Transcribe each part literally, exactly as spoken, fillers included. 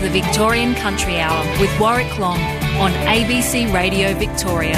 the Victorian Country Hour with Warwick Long on A B C Radio Victoria.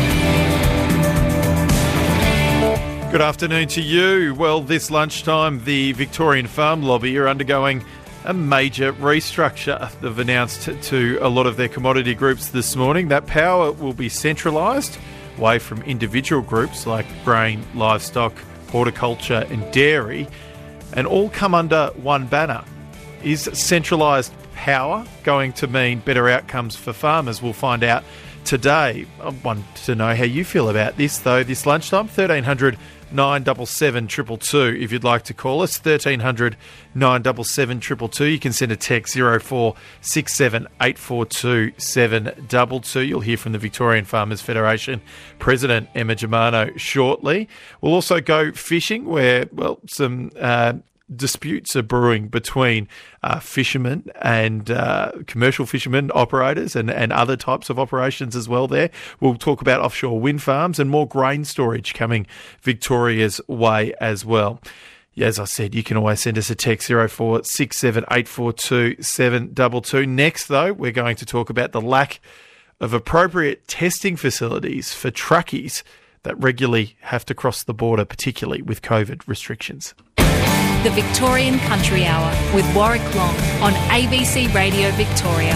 Good afternoon to you. Well, this lunchtime, the Victorian Farm Lobby are undergoing a major restructure. They've announced to a lot of their commodity groups this morning that power will be centralised away from individual groups like grain, livestock, horticulture and dairy, and all come under one banner. Is centralised power going to mean better outcomes for farmers? We'll find out today. I want to know how you feel about this, though, this lunchtime. thirteen hundred nine seven seven two two two if you'd like to call us. thirteen hundred nine seven seven two two two. You can send a text zero four six seven eight four two seven two two. You'll hear from the Victorian Farmers Federation President Emma Germano shortly. We'll also go fishing where, well, some uh, disputes are brewing between uh, fishermen and uh, commercial fishermen operators and, and other types of operations as well there. We'll talk about offshore wind farms and more grain storage coming Victoria's way as well. Yeah, as I said, you can always send us a text zero four six seven eight four two seven two two. Next, though, we're going to talk about the lack of appropriate testing facilities for truckies that regularly have to cross the border, particularly with COVID restrictions. The Victorian Country Hour with Warwick Long on A B C Radio Victoria.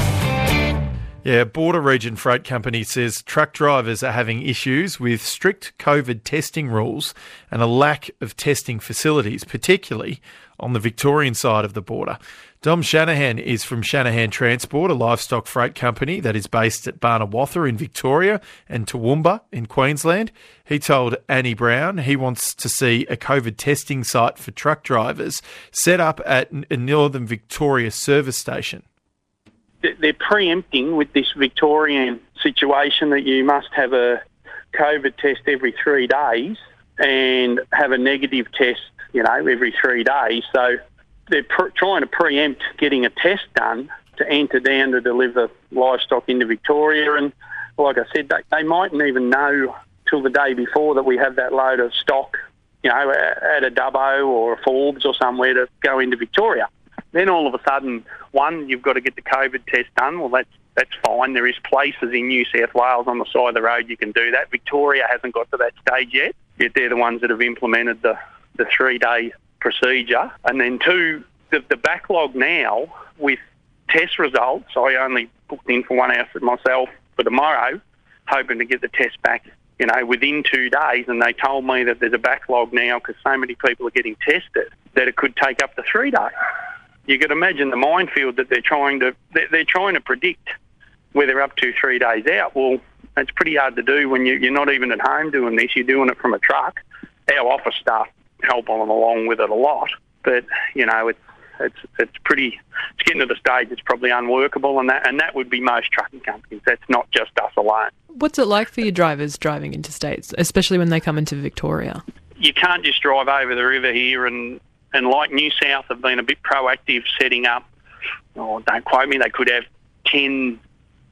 Yeah, Border Region Freight Company says truck drivers are having issues with strict COVID testing rules and a lack of testing facilities, particularly on the Victorian side of the border. Dom Shanahan is from Shanahan Transport, a livestock freight company that is based at Barnawatha in Victoria and Toowoomba in Queensland. He told Annie Brown he wants to see a COVID testing site for truck drivers set up at a Northern Victoria service station. They're preempting with this Victorian situation that you must have a COVID test every three days and have a negative test, you know, every three days. So they're pr- trying to preempt getting a test done to enter down to deliver livestock into Victoria. And like I said, they, they mightn't even know till the day before that we have that load of stock, you know, at a Dubbo or a Forbes or somewhere to go into Victoria. Then all of a sudden, one, you've got to get the COVID test done. Well, that's that's fine. There is places in New South Wales on the side of the road you can do that. Victoria hasn't got to that stage yet. Yet they're the ones that have implemented the, the three-day procedure. And then two, the, the backlog now with test results. I only booked in for one outfit myself for tomorrow, hoping to get the test back, you know, within two days. And they told me that there's a backlog now because so many people are getting tested that it could take up to three days. You could imagine the minefield that they're trying to they're trying to predict where they're up to three days out. Well, it's pretty hard to do when you, you're not even at home doing this. You're doing it from a truck. Our office staff help on along with it a lot, but you know it's it's it's pretty. It's getting to the stage it's probably unworkable, and that and that would be most trucking companies. That's not just us alone. What's it like for your drivers driving into states, especially when they come into Victoria? You can't just drive over the river here and. And like New South have been a bit proactive setting up, oh, don't quote me, they could have ten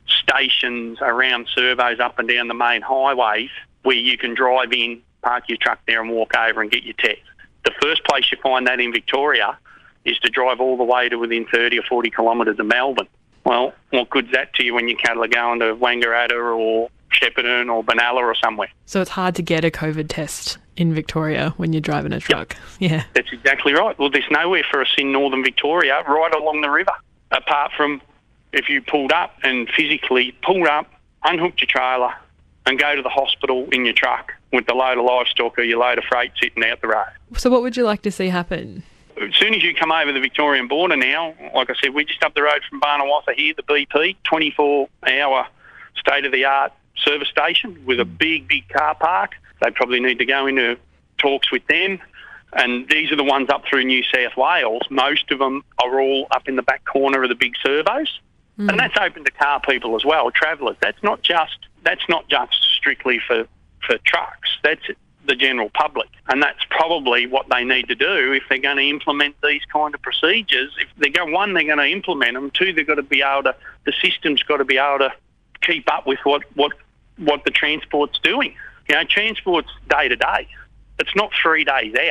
stations around servos up and down the main highways where you can drive in, park your truck there and walk over and get your test. The first place you find that in Victoria is to drive all the way to within thirty or forty kilometres of Melbourne. Well, what good's that to you when your cattle are going to Wangaratta or Shepparton or Benalla or somewhere? So it's hard to get a COVID test in Victoria when you're driving a truck. Yep. Yeah. That's exactly right. Well, there's nowhere for us in northern Victoria right along the river, apart from if you pulled up and physically pulled up, unhooked your trailer and go to the hospital in your truck with the load of livestock or your load of freight sitting out the road. So what would you like to see happen? As soon as you come over the Victorian border now, like I said, we're just up the road from Barnawatha here, the B P, twenty-four hour state-of-the-art service station with a big, big car park. They probably need to go into talks with them. And these are the ones up through New South Wales. Most of them are all up in the back corner of the big servos. Mm. And that's open to car people as well, travellers. That's not just that's not just strictly for, for trucks. That's the general public. And that's probably what they need to do if they're going to implement these kind of procedures. If they go, one, they're going to implement them. Two, they've got to be able to, the system's got to be able to keep up with what, what, what the transport's doing. You know, transport's day to day. It's not three days out.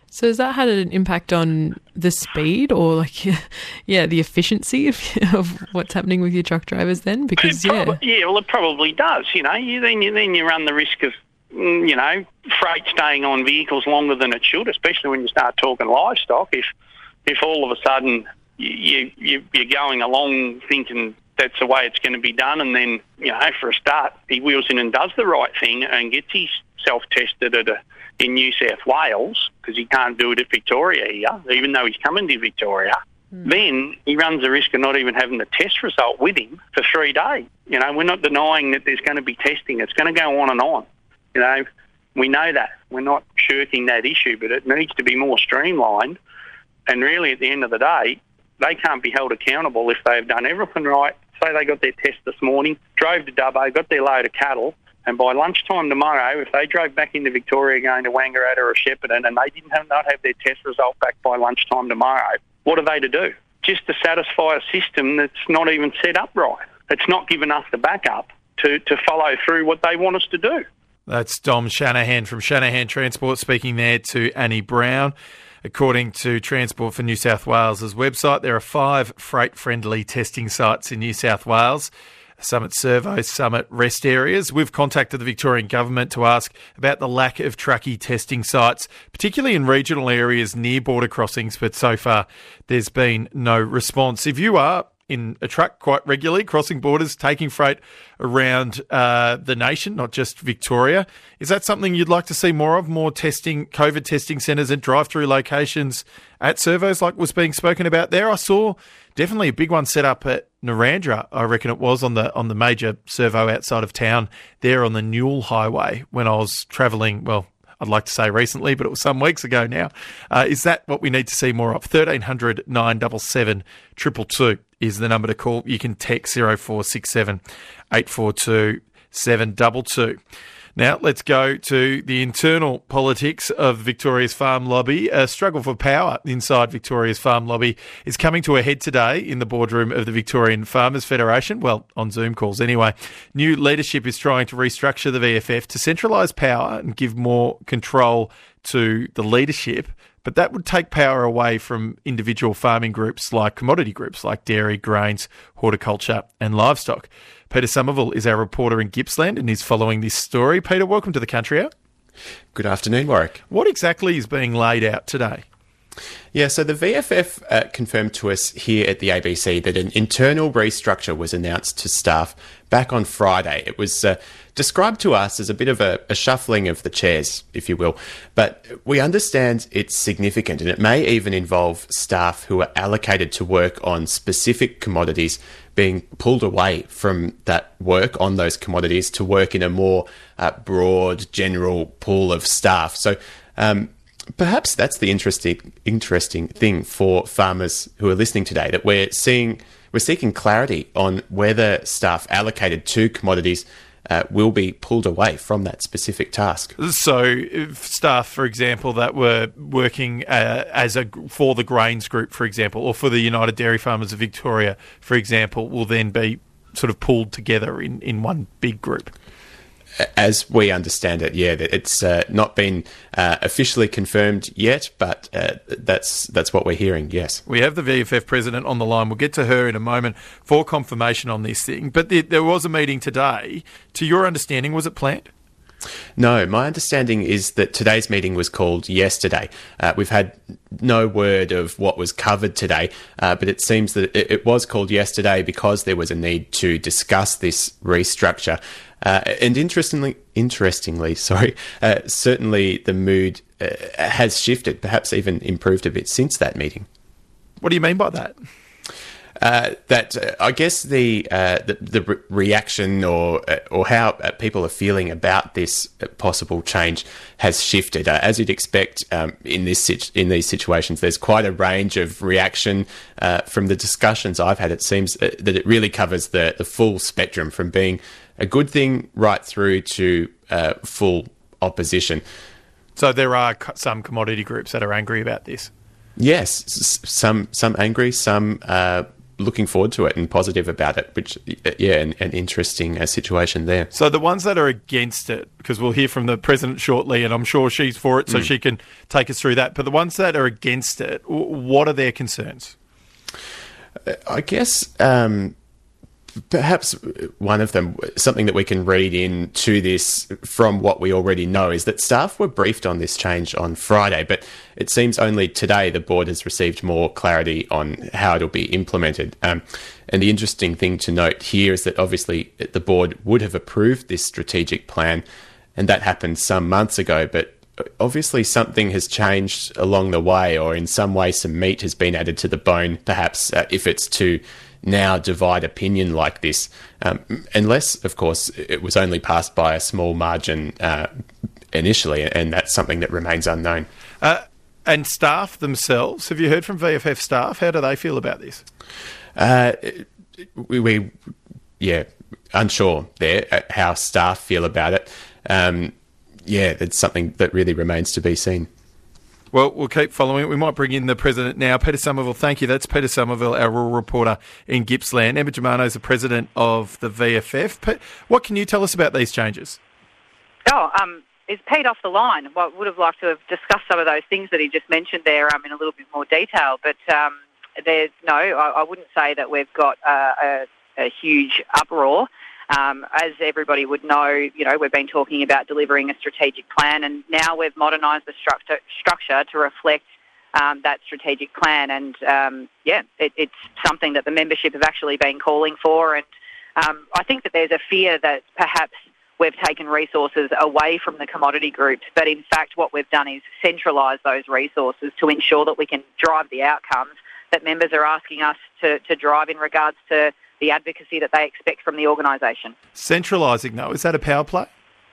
So has that had an impact on the speed or, like, yeah, the efficiency of, of what's happening with your truck drivers then? Because, It prob- yeah. yeah, well, it probably does. You know, you, then you then you run the risk of, mm, you know, freight staying on vehicles longer than it should, especially when you start talking livestock. If if all of a sudden you, you you're going along thinking that's the way it's going to be done, and then, you know, for a start, he wheels in and does the right thing and gets his self-tested at a, in New South Wales, because he can't do it at Victoria here, even though he's coming to Victoria, mm. then he runs the risk of not even having the test result with him for three days. You know, we're not denying that there's going to be testing. It's going to go on and on. You know, we know that. We're not shirking that issue, but it needs to be more streamlined. And really, at the end of the day, they can't be held accountable if they've done everything right. Say they got their test this morning, drove to Dubbo, got their load of cattle, and by lunchtime tomorrow, if they drove back into Victoria going to Wangaratta or Shepparton and they didn't have, not have their test result back by lunchtime tomorrow, what are they to do? Just to satisfy a system that's not even set up right. It's not given us the backup to, to follow through what they want us to do. That's Dom Shanahan from Shanahan Transport speaking there to Annie Brown. According to Transport for New South Wales' website, there are five freight-friendly testing sites in New South Wales. Some at servo, some at rest areas. We've contacted the Victorian Government to ask about the lack of truckie testing sites, particularly in regional areas near border crossings, but so far there's been no response. If you are in a truck quite regularly, crossing borders, taking freight around uh, the nation, not just Victoria, is that something you'd like to see more of, more testing, COVID testing centres at drive-through locations at servos like was being spoken about there? I saw definitely a big one set up at Narrandera, I reckon it was, on the on the major servo outside of town there on the Newell Highway when I was travelling, well, I'd like to say recently, but it was some weeks ago now. Uh, is that what we need to see more of? thirteen hundred nine seven seven two two two is the number to call. You can text zero four six seven eight four two seven two two. Now, let's go to the internal politics of Victoria's farm lobby. A struggle for power inside Victoria's farm lobby is coming to a head today in the boardroom of the Victorian Farmers Federation. Well, on Zoom calls anyway. New leadership is trying to restructure the V F F to centralise power and give more control to the leadership. But that would take power away from individual farming groups like commodity groups like dairy, grains, horticulture and livestock. Peter Somerville is our reporter in Gippsland and is following this story. Peter, welcome to the Country Hour. Good afternoon, Warwick. What exactly is being laid out today? Yeah, so the V F F uh, confirmed to us here at the A B C that an internal restructure was announced to staff back on Friday. It was uh, described to us as a bit of a, a shuffling of the chairs, if you will, but we understand it's significant and it may even involve staff who are allocated to work on specific commodities being pulled away from that work on those commodities to work in a more uh, broad, general pool of staff. So um, perhaps that's the interesting interesting thing for farmers who are listening today, that we're seeing we're seeking clarity on whether staff allocated to commodities uh, will be pulled away from that specific task. So if staff, for example, that were working uh, as a for the Grains Group, for example, or for the United Dairy Farmers of Victoria, for example, will then be sort of pulled together in, in one big group. As we understand it, yeah, it's uh, not been uh, officially confirmed yet, but uh, that's that's what we're hearing, yes. We have the V F F president on the line. We'll get to her in a moment for confirmation on this thing. But the, there was a meeting today. To your understanding, was it planned? No, my understanding is that today's meeting was called yesterday. Uh, we've had no word of what was covered today, uh, but it seems that it, it was called yesterday because there was a need to discuss this restructure. Uh, and interestingly, interestingly, sorry, uh, certainly the mood uh, has shifted, perhaps even improved a bit since that meeting. What do you mean by that? Uh, that uh, I guess the uh, the, the re- reaction or uh, or how uh, people are feeling about this possible change has shifted. Uh, as you'd expect um, in this sit- in these situations, there's quite a range of reaction uh, from the discussions I've had. It seems uh, that it really covers the the full spectrum, from being a good thing right through to uh, full opposition. So there are some commodity groups that are angry about this. Yes, some some angry, some uh, looking forward to it and positive about it, which, yeah, an, an interesting uh, situation there. So the ones that are against it, because we'll hear from the President shortly, and I'm sure she's for it, so mm. she can take us through that. But the ones that are against it, what are their concerns? I guess um, perhaps one of them, something that we can read into this from what we already know, is that staff were briefed on this change on Friday, but it seems only today the board has received more clarity on how it'll be implemented. Um, and the interesting thing to note here is that obviously the board would have approved this strategic plan, and that happened some months ago, but obviously something has changed along the way, or in some way some meat has been added to the bone, perhaps, uh, if it's to now divide opinion like this, um, unless, of course, it was only passed by a small margin uh, initially, and that's something that remains unknown. Uh, and staff themselves, have you heard from V F F staff? How do they feel about this? Uh, we, we, yeah, unsure there uh, how staff feel about it. Um, yeah, it's something that really remains to be seen. Well, we'll keep following it. We might bring in the President now. Peter Somerville, thank you. That's Peter Somerville, our rural reporter in Gippsland. Emma Germano is the President of the V F F. What can you tell us about these changes? Oh, um, is Pete off the line? Well, I would have liked to have discussed some of those things that he just mentioned there um, in a little bit more detail. But um, there's no, I, I wouldn't say that we've got uh, a, a huge uproar. Um, as everybody would know, you know, we've been talking about delivering a strategic plan, and now we've modernised the structure, structure to reflect um, that strategic plan. And, um, yeah, it, it's something that the membership have actually been calling for. And um, I think that there's a fear that perhaps we've taken resources away from the commodity groups, but in fact what we've done is centralise those resources to ensure that we can drive the outcomes that members are asking us to, to drive in regards to the advocacy that they expect from the organisation. Centralising, though, is that a power play?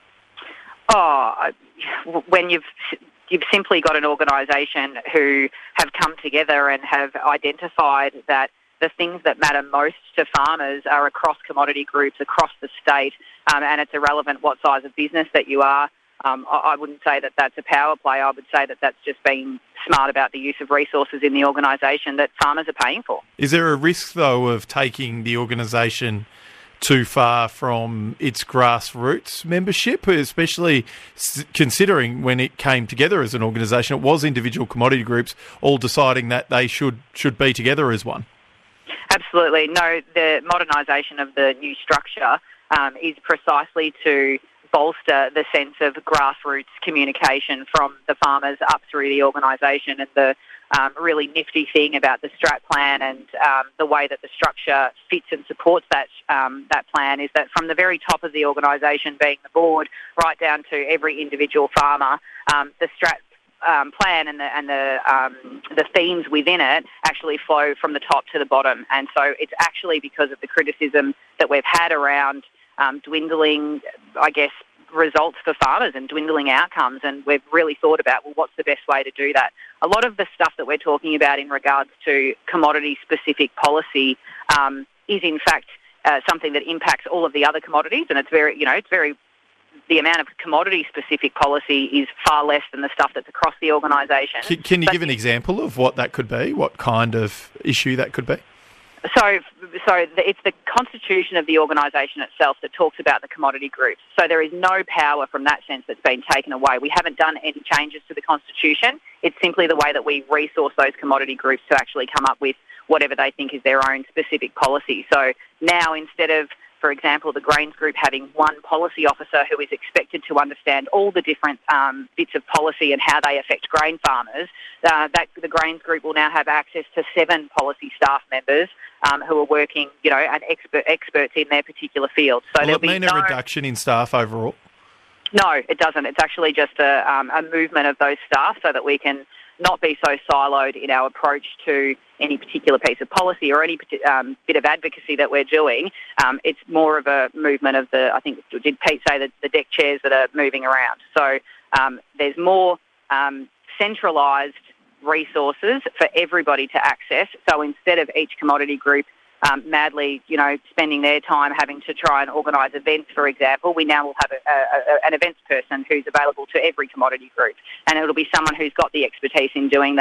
Oh, when you've you've simply got an organisation who have come together and have identified that the things that matter most to farmers are across commodity groups, across the state, um, and it's irrelevant what size of business that you are. Um, I, I wouldn't say that that's a power play. I would say that that's just being smart about the use of resources in the organisation that farmers are paying for. Is there a risk, though, of taking the organisation too far from its grassroots membership, especially considering when it came together as an organisation, it was individual commodity groups all deciding that they should should be together as one? Absolutely. No, the modernisation of the new structure um, is precisely to bolster the sense of grassroots communication from the farmers up through the organisation. And the um, really nifty thing about the strat plan and um, the way that the structure fits and supports that um, that plan is that from the very top of the organisation, being the board, right down to every individual farmer, um, the strat Um, plan and the and the um, the themes within it actually flow from the top to the bottom, and so it's actually because of the criticism that we've had around um, dwindling, I guess, results for farmers and dwindling outcomes, and we've really thought about, well, what's the best way to do that? A lot of the stuff that we're talking about in regards to commodity-specific policy um, is in fact uh, something that impacts all of the other commodities, and it's very, you know, it's very the amount of commodity-specific policy is far less than the stuff that's across the organisation. Can, can you but, give an example of what that could be? What kind of issue that could be? So, so the, it's the constitution of the organisation itself that talks about the commodity groups. So there is no power from that sense that's been taken away. We haven't done any changes to the constitution. It's simply the way that we resource those commodity groups to actually come up with whatever they think is their own specific policy. So now, instead of, for example, the Grains Group having one policy officer who is expected to understand all the different um, bits of policy and how they affect grain farmers, uh, that the Grains Group will now have access to seven policy staff members um, who are working, you know, and expert, experts in their particular field. So will it be mean no, a reduction in staff overall? No, it doesn't. It's actually just a, um, a movement of those staff so that we can not be so siloed in our approach to any particular piece of policy or any um, bit of advocacy that we're doing. Um, it's more of a movement of the, I think, did Pete say that the deck chairs that are moving around? So um, there's more um, centralised resources for everybody to access. So instead of each commodity group Um, madly, you know, spending their time having to try and organise events, for example, we now will have a, a, a, an events person who's available to every commodity group, and it'll be someone who's got the expertise in doing that.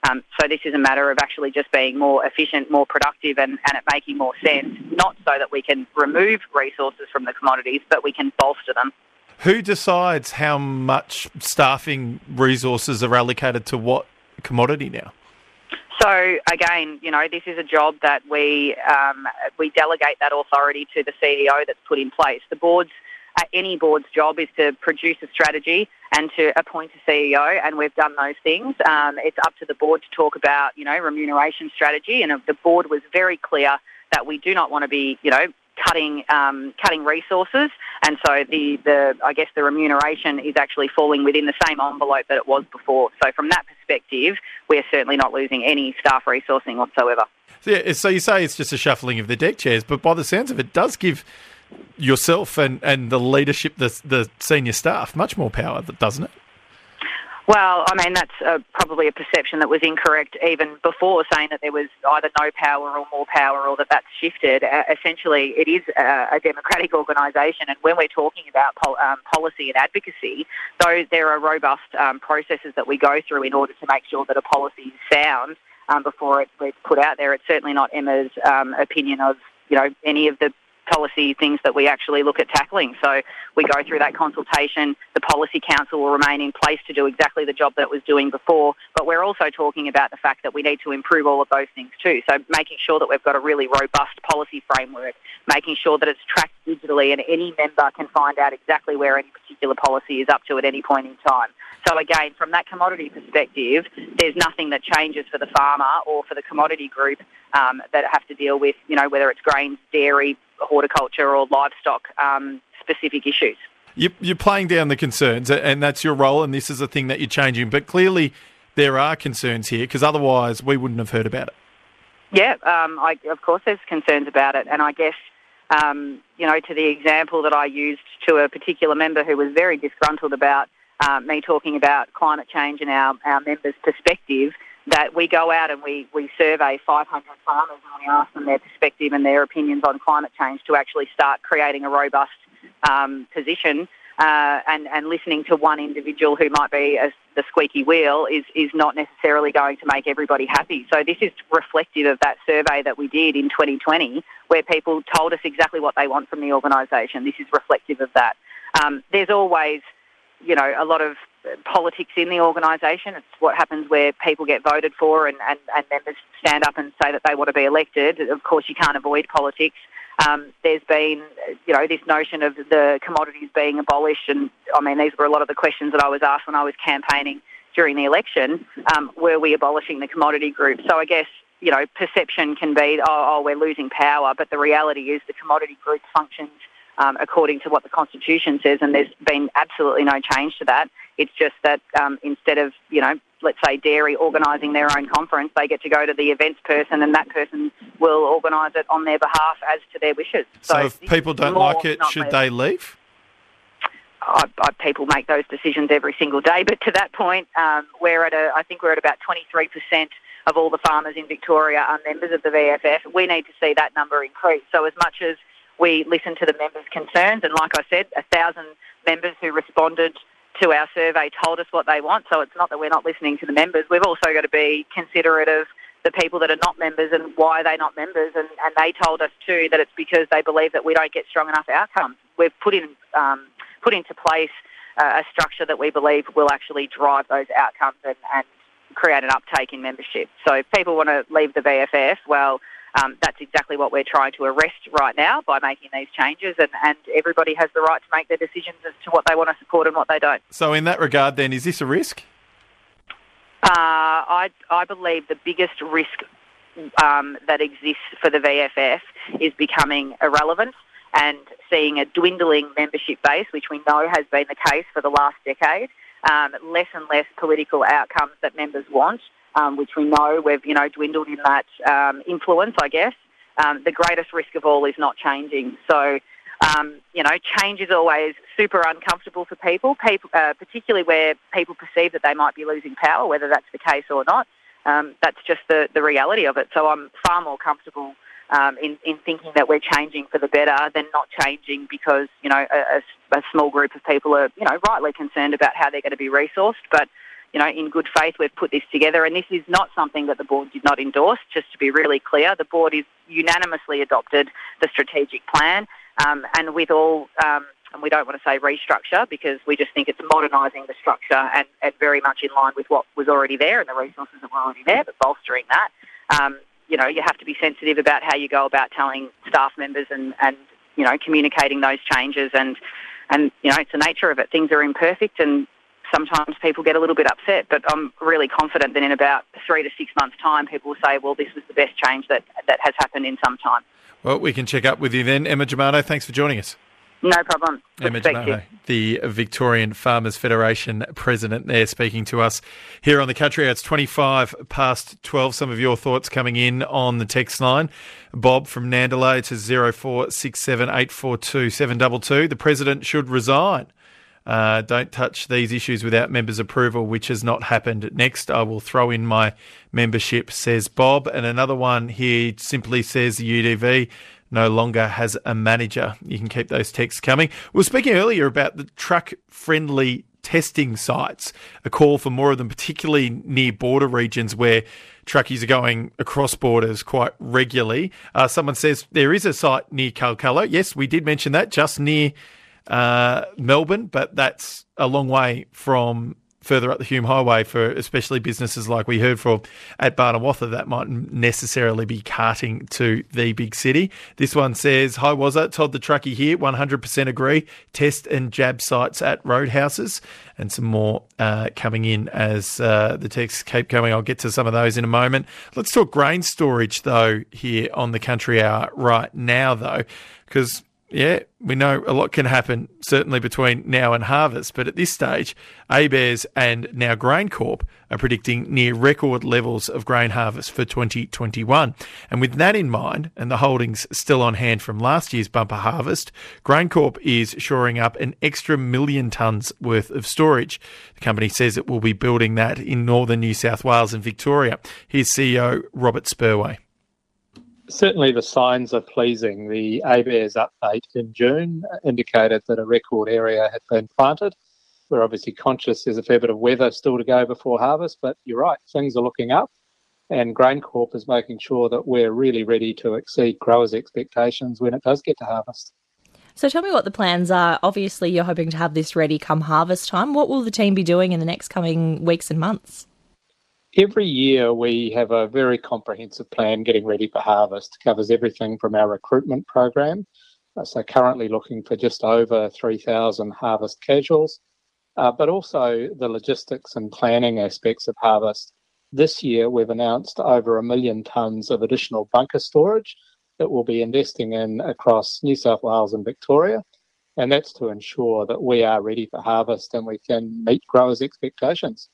Um, so this is a matter of actually just being more efficient, more productive, and, and it making more sense, not so that we can remove resources from the commodities, but we can bolster them. Who decides how much staffing resources are allocated to what commodity now? So again, you know, this is a job that we um, we delegate that authority to the C E O that's put in place. The board's uh, any board's job is to produce a strategy and to appoint a C E O, and we've done those things. Um, it's up to the board to talk about, you know, remuneration strategy, and the board was very clear that we do not want to be, you know, cutting um, cutting resources, and so the, the I guess the remuneration is actually falling within the same envelope that it was before. So from that perspective, we're certainly not losing any staff resourcing whatsoever. So, yeah, so you say it's just a shuffling of the deck chairs, but by the sounds of it, it does give yourself and, and the leadership, the, the senior staff, much more power, doesn't it? Well, I mean, that's uh, probably a perception that was incorrect even before, saying that there was either no power or more power, or that that's shifted. Uh, essentially, it is a, a democratic organisation, and when we're talking about pol- um, policy and advocacy, though there are robust um, processes that we go through in order to make sure that a policy is sound um, before it, it's put out there. It's certainly not Emma's um, opinion of, you know, any of the policy things that we actually look at tackling. So we go through that consultation. The Policy Council will remain in place to do exactly the job that it was doing before, but we're also talking about the fact that we need to improve all of those things too. So making sure that we've got a really robust policy framework, making sure that it's tracked digitally and any member can find out exactly where any particular policy is up to at any point in time. So again, from that commodity perspective, there's nothing that changes for the farmer or for the commodity group um, that have to deal with, you know, whether it's grains, dairy, horticulture or livestock um, specific issues. You're playing down the concerns, and that's your role, and this is a thing that you're changing. But clearly there are concerns here, because otherwise we wouldn't have heard about it. Yeah, um, I, of course there's concerns about it. And I guess, um, you know, to the example that I used to a particular member who was very disgruntled about uh, me talking about climate change and our, our members' perspective, that we go out and we, we survey five hundred farmers and we ask them their perspective and their opinions on climate change to actually start creating a robust um, position. Uh, and, and listening to one individual who might be a, the squeaky wheel is, is not necessarily going to make everybody happy. So this is reflective of that survey that we did in twenty twenty, where people told us exactly what they want from the organisation. This is reflective of that. Um, there's always, you know, a lot of politics in the organisation. It's what happens where people get voted for and, and, and members stand up and say that they want to be elected. Of course, you can't avoid politics. Um, there's been, you know, this notion of the commodities being abolished, and I mean, these were a lot of the questions that I was asked when I was campaigning during the election. Um, were we abolishing the commodity group? So I guess, you know, perception can be, oh, oh we're losing power, but the reality is the commodity group functions um, according to what the Constitution says, and there's been absolutely no change to that. It's just that um, instead of, you know, let's say dairy organising their own conference, they get to go to the events person and that person will organise it on their behalf as to their wishes. So, so if people don't like it, should they leave? I, I, people make those decisions every single day, but to that point, um, we're at a, I think we're at about twenty-three percent of all the farmers in Victoria are members of the V F F. We need to see that number increase. So as much as we listen to the members' concerns, and like I said, a thousand members who responded to our survey told us what they want, so it's not that we're not listening to the members. We've also got to be considerate of the people that are not members and why they're not members, and, and they told us too that it's because they believe that we don't get strong enough outcomes. We've put in um, put into place uh, a structure that we believe will actually drive those outcomes and, and create an uptake in membership. So if people want to leave the V F F, well, Um, that's exactly what we're trying to arrest right now by making these changes, and, and everybody has the right to make their decisions as to what they want to support and what they don't. So in that regard then, is this a risk? Uh, I, I believe the biggest risk um, that exists for the V F F is becoming irrelevant and seeing a dwindling membership base, which we know has been the case for the last decade, um, less and less political outcomes that members want. Um, which we know we've, you know, dwindled in that um, influence, I guess. Um, the greatest risk of all is not changing. So, um, you know, change is always super uncomfortable for people, people uh, particularly where people perceive that they might be losing power, whether that's the case or not. Um, that's just the, the reality of it. So I'm far more comfortable um, in, in thinking that we're changing for the better than not changing because, you know, a, a small group of people are, you know, rightly concerned about how they're going to be resourced. But you know, in good faith, we've put this together, and this is not something that the board did not endorse. Just to be really clear, the board is unanimously adopted the strategic plan, um, and with all, um, and we don't want to say restructure because we just think it's modernising the structure and, and very much in line with what was already there and the resources that were already there, but bolstering that. Um, you know, you have to be sensitive about how you go about telling staff members and, and you know, communicating those changes, and and you know, it's the nature of it. Things are imperfect, and sometimes people get a little bit upset, but I'm really confident that in about three to six months' time, people will say, well, this was the best change that, that has happened in some time. Well, we can check up with you then. Emma Germano, thanks for joining us. No problem. Emma Germano, the Victorian Farmers Federation president there, speaking to us here on the country. It's twenty-five past twelve. Some of your thoughts coming in on the text line. Bob from Nandalay to zero four six seven eight four two seven two two. The president should resign. Uh, don't touch these issues without members' approval, which has not happened. Next, I will throw in my membership, says Bob. And another one here simply says the U D V no longer has a manager. You can keep those texts coming. We were speaking earlier about the truck-friendly testing sites, a call for more of them, particularly near border regions where truckies are going across borders quite regularly. Uh, someone says there is a site near Calcutta. Yes, we did mention that, just near uh, Melbourne, but that's a long way from further up the Hume Highway for especially businesses like we heard from at Barnawatha that mightn't necessarily be carting to the big city. This one says, hi, Wazza, Todd the Truckie here, one hundred percent agree, test and jab sites at roadhouses. And some more uh, coming in as uh, the texts keep coming. I'll get to some of those in a moment. Let's talk grain storage, though, here on the Country Hour right now, though, because yeah, we know a lot can happen, certainly between now and harvest, but at this stage, ABARES and now GrainCorp are predicting near record levels of grain harvest for twenty twenty-one. And with that in mind, and the holdings still on hand from last year's bumper harvest, GrainCorp is shoring up an extra million tonnes worth of storage. The company says it will be building that in northern New South Wales and Victoria. Here's C E O Robert Spurway. Certainly the signs are pleasing. The ABARES update in June indicated that a record area had been planted. We're obviously conscious there's a fair bit of weather still to go before harvest, but you're right, things are looking up, and GrainCorp is making sure that we're really ready to exceed growers' expectations when it does get to harvest. So tell me what the plans are. Obviously you're hoping to have this ready come harvest time. What will the team be doing in the next coming weeks and months? Every year we have a very comprehensive plan getting ready for harvest. It covers everything from our recruitment program, uh, so currently looking for just over three thousand harvest casuals, uh, but also the logistics and planning aspects of harvest. This year we've announced over a million tonnes of additional bunker storage that we'll be investing in across New South Wales and Victoria, and that's to ensure that we are ready for harvest and we can meet growers' expectations.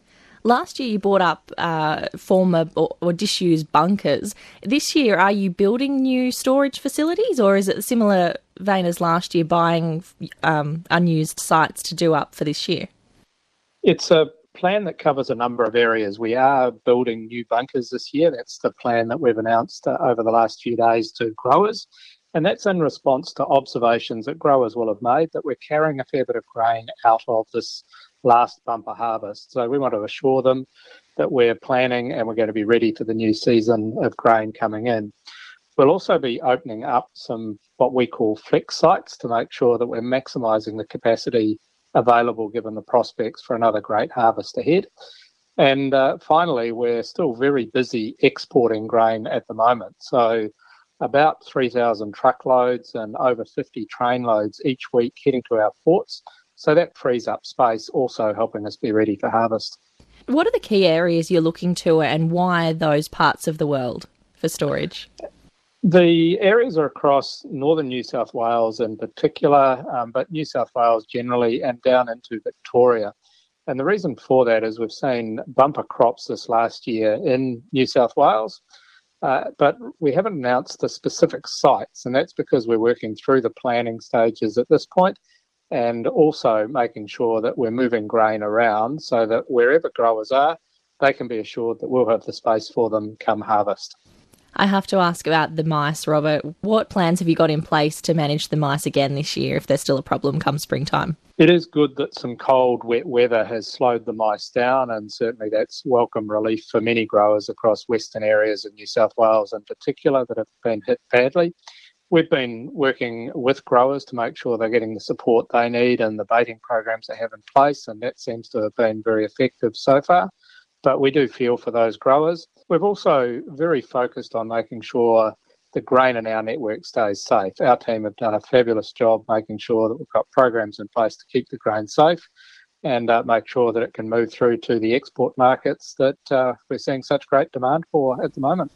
Last year you bought up uh, former or, or disused bunkers. This year, are you building new storage facilities, or is it a similar vein as last year, buying um, unused sites to do up for this year? It's a plan that covers a number of areas. We are building new bunkers this year. That's the plan that we've announced uh, over the last few days to growers. And that's in response to observations that growers will have made that we're carrying a fair bit of grain out of this last bumper harvest. So we want to assure them that we're planning and we're going to be ready for the new season of grain coming in. We'll also be opening up some what we call flex sites to make sure that we're maximising the capacity available given the prospects for another great harvest ahead. And uh, finally, we're still very busy exporting grain at the moment. So about three thousand truckloads and over fifty train loads each week heading to our ports. So that frees up space, also helping us be ready for harvest. What are the key areas you're looking to, and why those parts of the world for storage? The areas are across northern New South Wales in particular, um, but New South Wales generally, and down into Victoria. And the reason for that is we've seen bumper crops this last year in New South Wales, uh, but we haven't announced the specific sites, and that's because we're working through the planning stages at this point, and also making sure that we're moving grain around so that wherever growers are, they can be assured that we'll have the space for them come harvest. I have to ask about the mice, Robert. What plans have you got in place to manage the mice again this year if there's still a problem come springtime? It is good that some cold, wet weather has slowed the mice down, and certainly that's welcome relief for many growers across western areas of New South Wales in particular that have been hit badly. We've been working with growers to make sure they're getting the support they need and the baiting programs they have in place, and that seems to have been very effective so far. But we do feel for those growers. We've also very focused on making sure the grain in our network stays safe. Our team have done a fabulous job making sure that we've got programs in place to keep the grain safe and uh, make sure that it can move through to the export markets that uh, we're seeing such great demand for at the moment.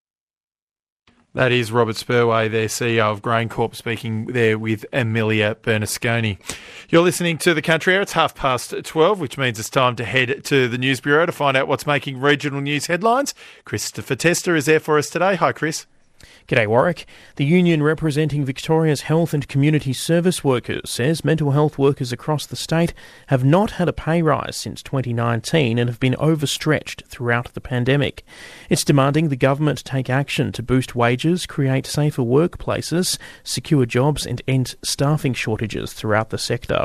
That is Robert Spurway, their C E O of GrainCorp, speaking there with Amelia Bernasconi. You're listening to The Country Hour. It's half past twelve, which means it's time to head to the News Bureau to find out what's making regional news headlines. Christopher Tester is there for us today. Hi, Chris. G'day, Warwick. The union representing Victoria's health and community service workers says mental health workers across the state have not had a pay rise since twenty nineteen and have been overstretched throughout the pandemic. It's demanding the government take action to boost wages, create safer workplaces, secure jobs and end staffing shortages throughout the sector.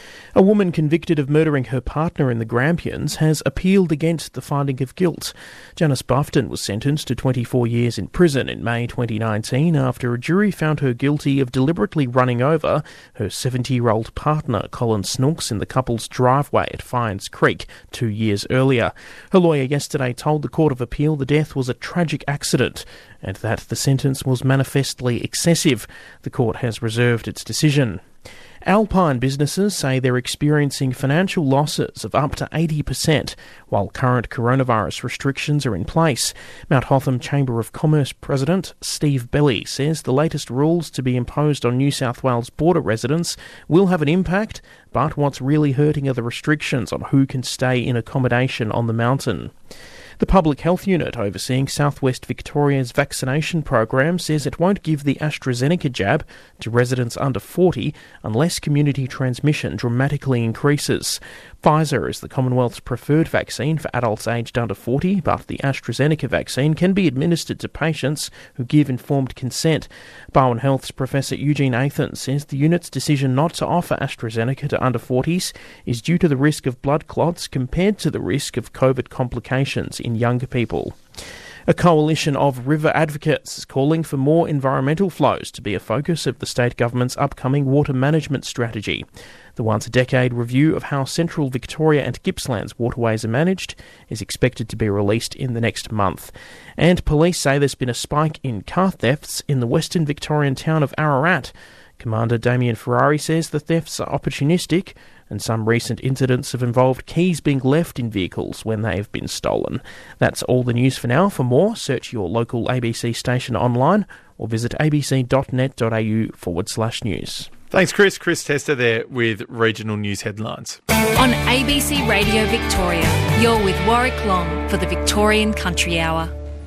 A woman convicted of murdering her partner in the Grampians has appealed against the finding of guilt. Janice Buffton was sentenced to twenty-four years in prison in May twenty nineteen after a jury found her guilty of deliberately running over her seventy-year-old partner, Colin Snooks, in the couple's driveway at Fynes Creek two years earlier. Her lawyer yesterday told the Court of Appeal the death was a tragic accident and that the sentence was manifestly excessive. The court has reserved its decision. Alpine businesses say they're experiencing financial losses of up to eighty percent while current coronavirus restrictions are in place. Mount Hotham Chamber of Commerce President Steve Belly says the latest rules to be imposed on New South Wales border residents will have an impact, but what's really hurting are the restrictions on who can stay in accommodation on the mountain. The Public Health Unit overseeing Southwest Victoria's vaccination program says it won't give the AstraZeneca jab to residents under forty unless community transmission dramatically increases. Pfizer is the Commonwealth's preferred vaccine for adults aged under forty, but the AstraZeneca vaccine can be administered to patients who give informed consent. Bowen Health's Professor Eugene Athan says the unit's decision not to offer AstraZeneca to under forties is due to the risk of blood clots compared to the risk of COVID complications in younger people. A coalition of river advocates is calling for more environmental flows to be a focus of the state government's upcoming water management strategy. The once-a-decade review of how central Victoria and Gippsland's waterways are managed is expected to be released in the next month. And police say there's been a spike in car thefts in the western Victorian town of Ararat. Commander Damien Ferrari says the thefts are opportunistic, and some recent incidents have involved keys being left in vehicles when they have been stolen. That's all the news for now. For more, search your local A B C station online or visit abc.net.au forward slash news. Thanks, Chris. Chris Tester there with regional news headlines. On A B C Radio Victoria, you're with Warwick Long for the Victorian Country Hour.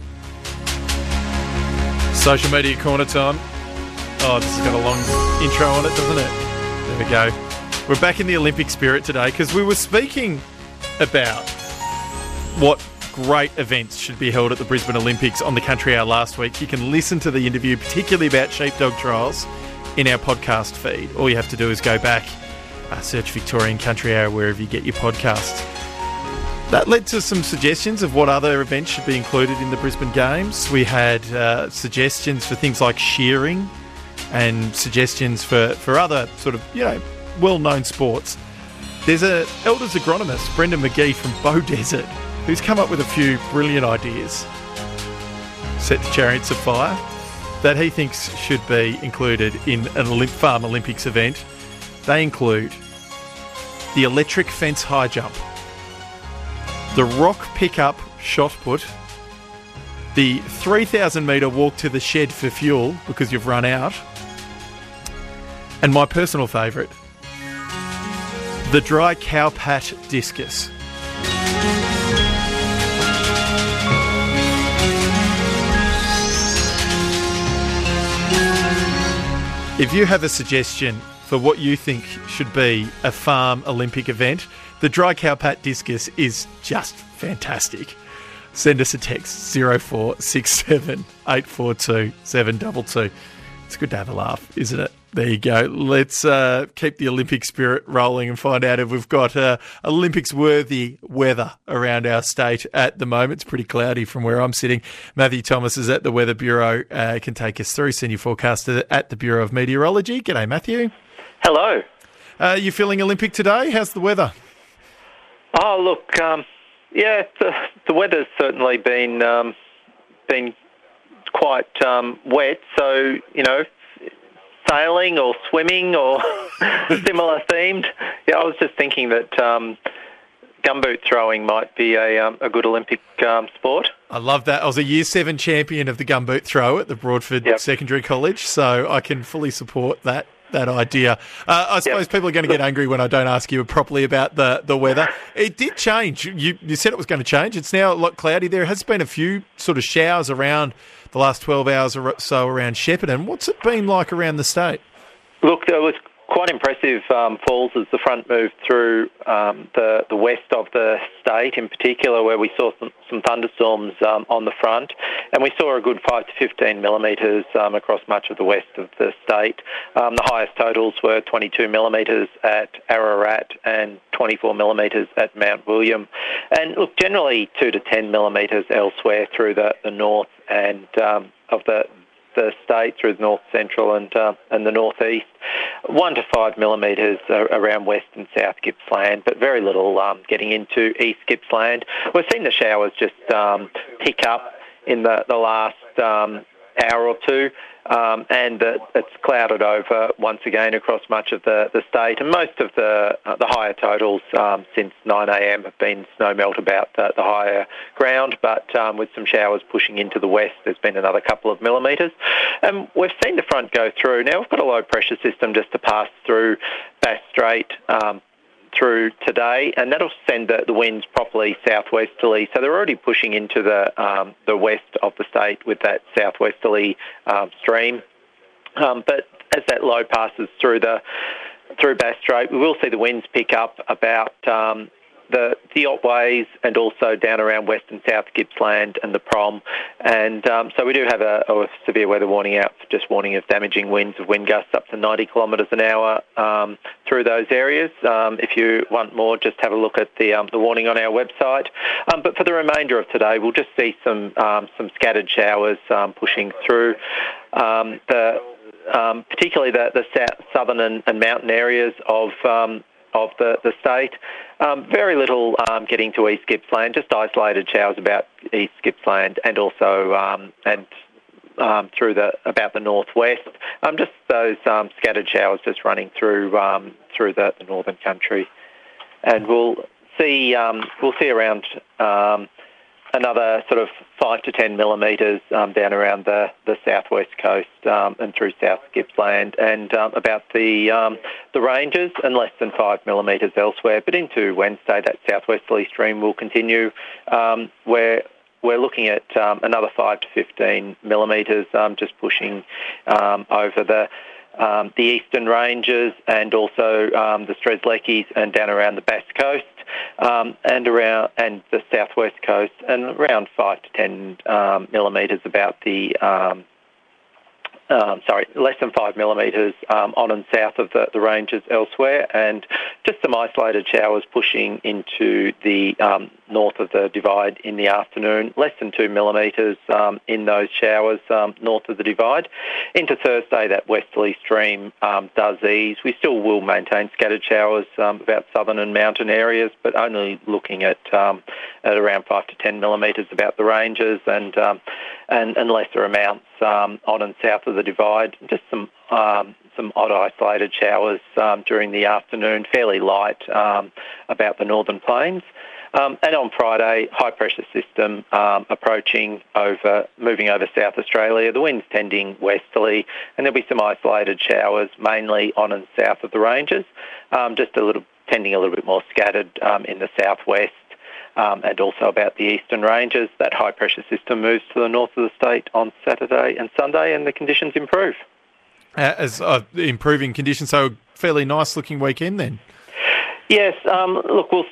Social media corner time. Oh, this has got a long intro on it, doesn't it? There we go. We're back in the Olympic spirit today because we were speaking about what great events should be held at the Brisbane Olympics on the Country Hour last week. You can listen to the interview, particularly about sheepdog trials, in our podcast feed. All you have to do is go back, uh, search Victorian Country Hour wherever you get your podcasts. That led to some suggestions of what other events should be included in the Brisbane Games. We had uh, suggestions for things like shearing and suggestions for, for other sort of, you know, well-known sports. There's a elders agronomist, Brendan McGee from Bow Desert, who's come up with a few brilliant ideas, set to Chariots of Fire, that he thinks should be included in an Olymp- Farm Olympics event. They include the electric fence high jump, the rock pickup shot put, the three thousand metre walk to the shed for fuel because you've run out, and my personal favourite, the dry cowpat discus. If you have a suggestion for what you think should be a farm Olympic event, the dry cowpat discus is just fantastic. send us a text, zero four six seven eight four two seven two two. It's good to have a laugh, isn't it? There you go. Let's uh, keep the Olympic spirit rolling and find out if we've got uh, Olympics-worthy weather around our state at the moment. It's pretty cloudy from where I'm sitting. Matthew Thomas is at the Weather Bureau. Uh, can take us through. Senior forecaster at the Bureau of Meteorology. G'day, Matthew. Hello. Uh, you feeling Olympic today? How's the weather? Oh, look, um, yeah, the, the weather's certainly been um, been quite um, wet. So, you know, sailing or swimming or similar themed. Yeah, I was just thinking that um, gumboot throwing might be a, um, a good Olympic um, sport. I love that. I was a year seven champion of the gumboot throw at the Broadford yep. Secondary College, so I can fully support that that idea. Uh, I suppose yep. people are going to get angry when I don't ask you properly about the, the weather. It did change. You, you said it was going to change. It's now a lot cloudy. There has been a few sort of showers around the last twelve hours or so around Shepparton. What's it been like around the state? Look, there was quite impressive um, falls as the front moved through um, the, the west of the state, in particular, where we saw some, some thunderstorms um, on the front. And we saw a good five to fifteen millimetres um, across much of the west of the state. Um, the highest totals were twenty-two millimetres at Ararat and twenty-four millimetres at Mount William. And look, generally two to ten millimetres elsewhere through the, the north and um, of the the state, through the north central and uh, and the northeast. One to five millimetres uh, around west and south Gippsland, but very little um, getting into east Gippsland. We've seen the showers just um, pick up in the, the last um, hour or two, um, and uh, it's clouded over once again across much of the, the state. And most of the uh, the higher totals um, since nine a.m. have been snow melt about the, the higher ground, but um, with some showers pushing into the west, there's been another couple of millimetres. And we've seen the front go through. Now we've got a low pressure system just to pass through Bass Strait um, through today, and that'll send the, the winds properly southwesterly. So they're already pushing into the um, the west of the state with that southwesterly um, stream. Um, but as that low passes through the through Bass Strait, we will see the winds pick up about um, the the Otways and also down around west and south Gippsland and the Prom. And um, so we do have a, a severe weather warning out, for just warning of damaging winds of wind gusts up to ninety kilometres an hour um, through those areas. Um, if you want more, just have a look at the um, the warning on our website. Um, but for the remainder of today, we'll just see some um, some scattered showers um, pushing through um, the um, particularly the, the south, southern and, and mountain areas of um, of the, the state. Um, very little um, getting to East Gippsland, just isolated showers about East Gippsland and also um, and um, through the about the northwest. Um, just those um, scattered showers just running through um, through the, the northern country, and we'll see um, we'll see around um, another sort of five to ten millimetres um, down around the, the southwest coast um, and through South Gippsland, and um, about the um, the ranges, and less than five millimetres elsewhere. But into Wednesday, that southwesterly stream will continue, um, where we're looking at um, another five to fifteen millimetres, um, just pushing um, over the um, the eastern ranges and also um, the Strzelecki's and down around the Bass Coast. Um, and around and the southwest coast, and around five to ten um, millimetres about the um, um, sorry, less than five millimetres um, on and south of the, the ranges elsewhere, and just some isolated showers pushing into the um, north of the Divide in the afternoon. Less than two millimetres um, in those showers um, north of the Divide. Into Thursday, that westerly stream um, does ease. We still will maintain scattered showers um, about southern and mountain areas, but only looking at um, at around five to ten millimetres about the ranges, and um, and, and lesser amounts um, on and south of the Divide. Just some um, some odd isolated showers um, during the afternoon, fairly light um, about the northern plains. Um, and on Friday, high pressure system um, approaching over, moving over South Australia. The wind's tending westerly, and there'll be some isolated showers, mainly on and south of the ranges. Um, just a little, tending a little bit more scattered um, in the southwest, um, and also about the eastern ranges. That high pressure system moves to the north of the state on Saturday and Sunday, and the conditions improve. Uh, as uh, improving conditions, so fairly nice looking weekend then. Yes, um, look, we'll still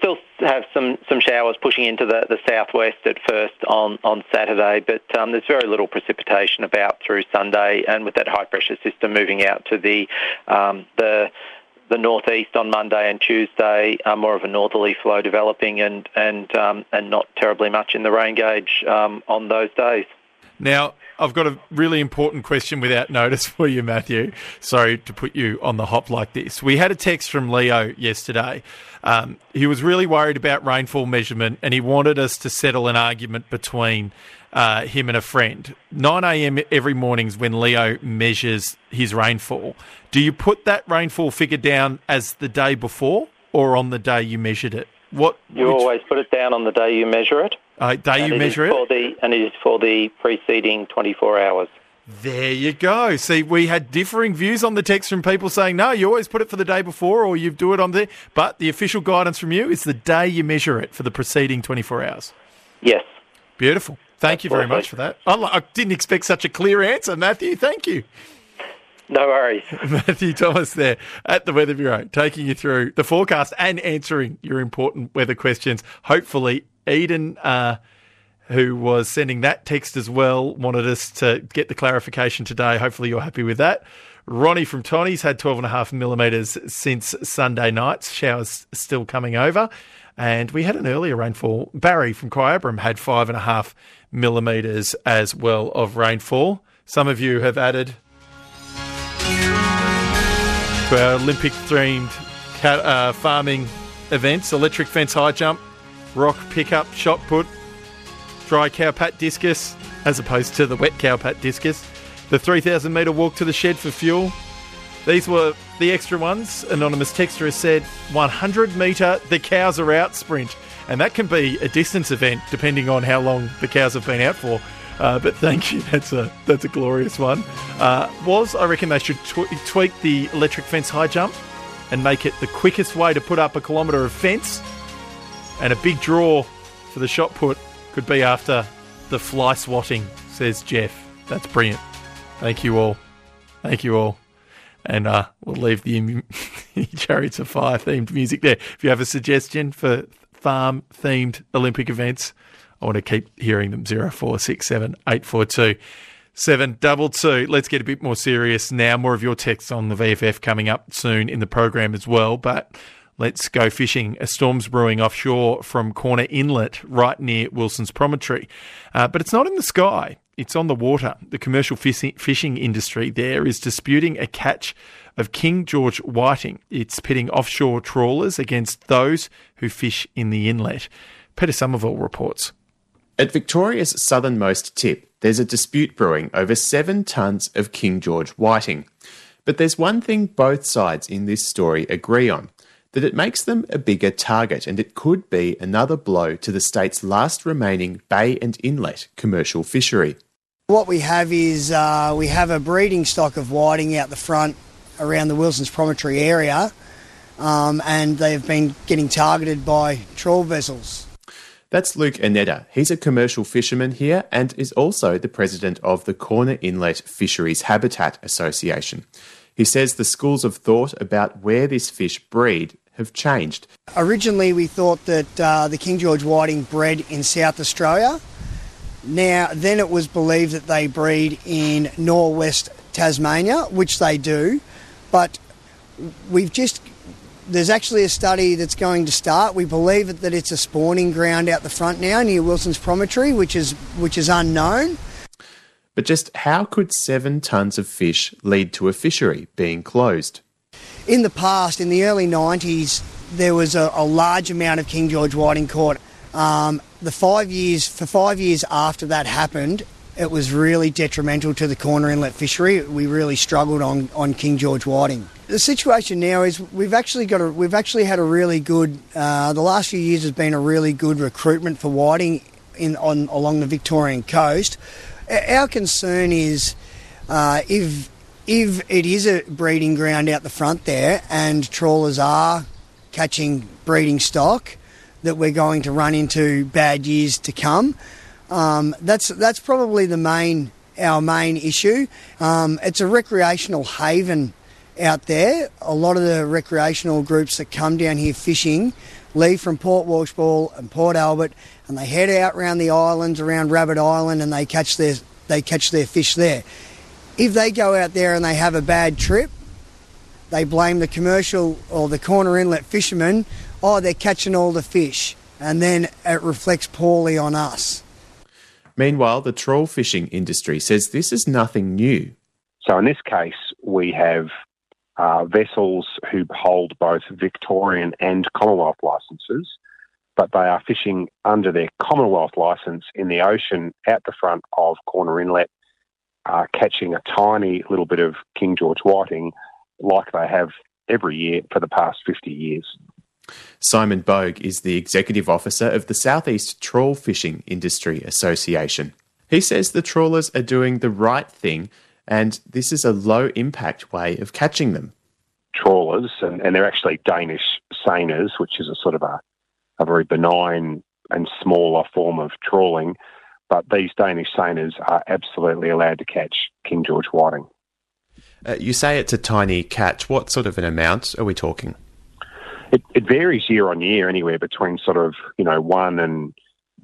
have some, some showers pushing into the, the southwest at first on, on Saturday, but um, there's very little precipitation about through Sunday, and with that high pressure system moving out to the um, the the northeast on Monday and Tuesday, uh, more of a northerly flow developing, and and um, and not terribly much in the rain gauge um, on those days. Now, I've got a really important question without notice for you, Matthew. Sorry to put you on the hop like this. We had a text from Leo yesterday. Um, he was really worried about rainfall measurement, and he wanted us to settle an argument between uh, him and a friend. nine a.m. every morning is when Leo measures his rainfall. Do you put that rainfall figure down as the day before or on the day you measured it? What You which, always put it down on the day you measure it. Uh, day and you it measure is it? For the, and it is for the preceding twenty-four hours. There you go. See, we had differing views on the text from people saying, no, you always put it for the day before or you do it on the... But the official guidance from you is the day you measure it for the preceding twenty-four hours. Yes. Beautiful. Thank you very much for that. I, I didn't expect such a clear answer, Matthew. Thank you. No worries. Matthew Thomas there at the Weather Bureau, taking you through the forecast and answering your important weather questions. Hopefully, Eden... Uh, who was sending that text as well, wanted us to get the clarification today. Hopefully you're happy with that. Ronnie from Tonny's had twelve point five millimetres since Sunday night. Showers still coming over. And we had an earlier rainfall. Barry from Kyabram had five point five millimetres as well of rainfall. Some of you have added to our Olympic-themed cat, uh, farming events, electric fence high jump, rock pickup, shot put, dry cowpat discus, as opposed to the wet cowpat discus. The three thousand metre walk to the shed for fuel. These were the extra ones. Anonymous texter has said one hundred metre, the cows are out sprint. And that can be a distance event depending on how long the cows have been out for. Uh, but thank you, that's a that's a glorious one. Uh, was, I reckon they should tw- tweak the electric fence high jump and make it the quickest way to put up a kilometre of fence. And a big draw for the shot put could be after the fly swatting, says Jeff. That's brilliant. Thank you all. Thank you all. And uh, we'll leave the Chariots of Fire themed music there. If you have a suggestion for farm themed Olympic events, I want to keep hearing them. zero four six seven eight four two seven two two. Let's get a bit more serious now. More of your texts on the V F F coming up soon in the program as well. But let's go fishing. A storm's brewing offshore from Corner Inlet, right near Wilson's Promontory. Uh, but it's not in the sky. It's on the water. The commercial fishing industry there is disputing a catch of King George whiting. It's pitting offshore trawlers against those who fish in the inlet. Peter Somerville reports. At Victoria's southernmost tip, there's a dispute brewing over seven tonnes of King George whiting. But there's one thing both sides in this story agree on, that it makes them a bigger target, and it could be another blow to the state's last remaining bay and inlet commercial fishery. What we have is uh, we have a breeding stock of whiting out the front around the Wilson's Promontory area, um, and they've been getting targeted by trawl vessels. That's Luke Anetta. He's a commercial fisherman here and is also the president of the Corner Inlet Fisheries Habitat Association. He says the schools of thought about where this fish breed have changed. Originally we thought that uh, the King George whiting bred in South Australia. Now, then it was believed that they breed in northwest Tasmania, which they do, but we've just... There's actually a study that's going to start. We believe that it's a spawning ground out the front now near Wilson's Promontory, which is which is unknown. But just how could seven tonnes of fish lead to a fishery being closed? In the past, in the early nineties, there was a, a large amount of King George whiting caught. Um, the five years for five years after that happened, it was really detrimental to the Corner Inlet fishery. We really struggled on, on King George whiting. The situation now is we've actually got a, we've actually had a really good. Uh, the last few years has been a really good recruitment for whiting in on along the Victorian coast. Our concern is uh, if if it is a breeding ground out the front there and trawlers are catching breeding stock, that we're going to run into bad years to come. Um, that's that's probably the main our main issue. Um, it's a recreational haven out there. A lot of the recreational groups that come down here fishing leave from Port Walshball and Port Albert, and they head out around the islands, around Rabbit Island, and they catch their they catch their fish there. If they go out there and they have a bad trip, they blame the commercial or the Corner Inlet fishermen. Oh, they're catching all the fish, and then it reflects poorly on us. Meanwhile, the trawl fishing industry says this is nothing new. So in this case, we have uh, vessels who hold both Victorian and Commonwealth licences, but they are fishing under their Commonwealth licence in the ocean at the front of Corner Inlet, uh, catching a tiny little bit of King George whiting like they have every year for the past fifty years. Simon Bogue is the Executive Officer of the Southeast Trawl Fishing Industry Association. He says the trawlers are doing the right thing and this is a low-impact way of catching them. Trawlers, and, and they're actually Danish seiners, which is a sort of a, a very benign and smaller form of trawling, but these Danish seiners are absolutely allowed to catch King George whiting. Uh, you say it's a tiny catch. What sort of an amount are we talking? It, it varies year on year, anywhere between sort of, you know, one and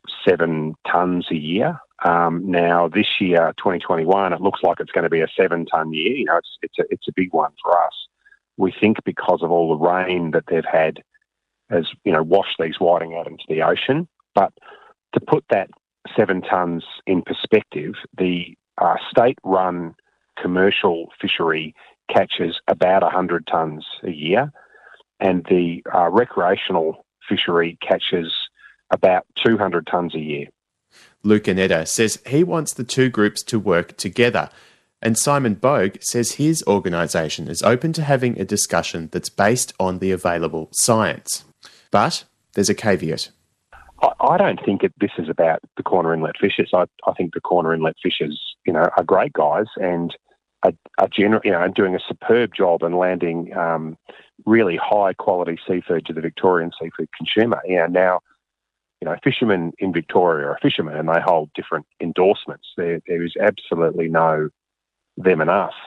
seven tonnes a year. Um, now, this year, twenty twenty-one, it looks like it's going to be a seven-tonne year. You know, it's it's a, it's a big one for us. We think because of all the rain that they've had has, you know, washed these whiting out into the ocean. But to put that seven tonnes in perspective, the uh, state-run commercial fishery catches about one hundred tonnes a year, and the uh, recreational fishery catches about two hundred tonnes a year. Luke Anetta says he wants the two groups to work together, and Simon Bogue says his organisation is open to having a discussion that's based on the available science. But there's a caveat. I, I don't think it, this is about the Corner Inlet fishers. I, I think the Corner Inlet fishers, you know, are great guys and are, are gener- you know, doing a superb job and landing um, really high quality seafood to the Victorian seafood consumer. You know, now, you know, fishermen in Victoria are fishermen and they hold different endorsements. There, there is absolutely no them and us.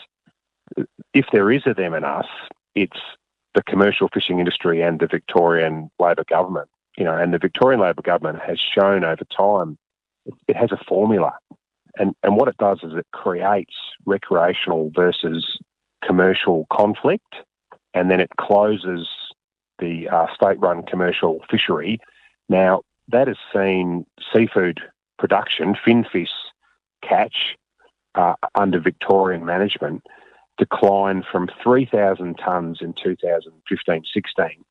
If there is a them and us, it's the commercial fishing industry and the Victorian Labor government. You know, and the Victorian Labor government has shown over time it, it has a formula. And, and what it does is it creates recreational versus commercial conflict, and then it closes the uh, state-run commercial fishery. Now, that has seen seafood production, finfish catch, uh, under Victorian management decline from three thousand tonnes in two thousand fifteen sixteen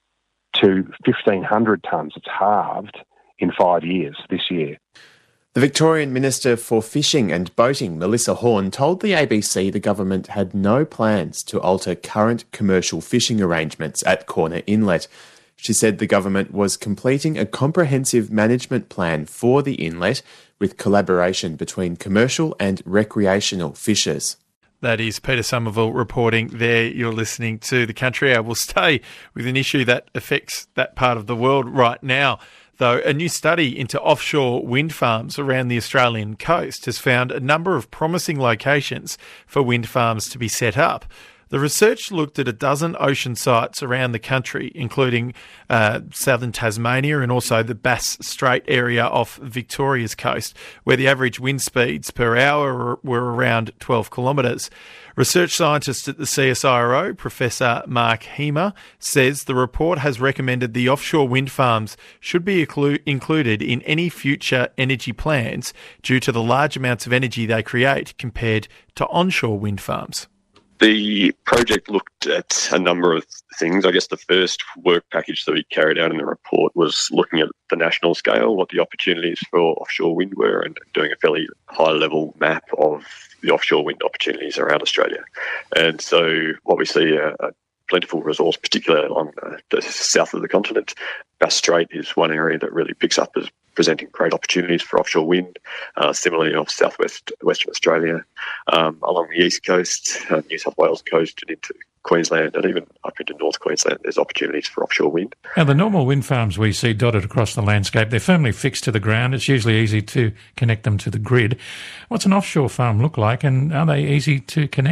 to fifteen hundred tonnes. It's halved in five years this year. The Victorian Minister for Fishing and Boating, Melissa Horne, told the A B C the government had no plans to alter current commercial fishing arrangements at Corner Inlet. She said the government was completing a comprehensive management plan for the inlet with collaboration between commercial and recreational fishers. That is Peter Somerville reporting there. You're listening to The Country Hour. We'll stay with an issue that affects that part of the world right now, though. A new study into offshore wind farms around the Australian coast has found a number of promising locations for wind farms to be set up. The research looked at a dozen ocean sites around the country, including uh, southern Tasmania and also the Bass Strait area off Victoria's coast, where the average wind speeds per hour were around twelve kilometres. Research scientist at the C S I R O, Professor Mark Hemer, says the report has recommended the offshore wind farms should be inclu- included in any future energy plans due to the large amounts of energy they create compared to onshore wind farms. The project looked at a number of things. I guess the first work package that we carried out in the report was looking at the national scale, what the opportunities for offshore wind were, and doing a fairly high-level map of the offshore wind opportunities around Australia. And so what we see a, a plentiful resource, particularly along uh, the south of the continent. Bass Strait is one area that really picks up as presenting great opportunities for offshore wind. Uh, similarly, off southwest Western Australia, um, along the east coast, uh, New South Wales coast, and into Queensland, and even up into North Queensland, there's opportunities for offshore wind. Now, the normal wind farms we see dotted across the landscape, they're firmly fixed to the ground. It's usually easy to connect them to the grid. What's an offshore farm look like, and are they easy to connect?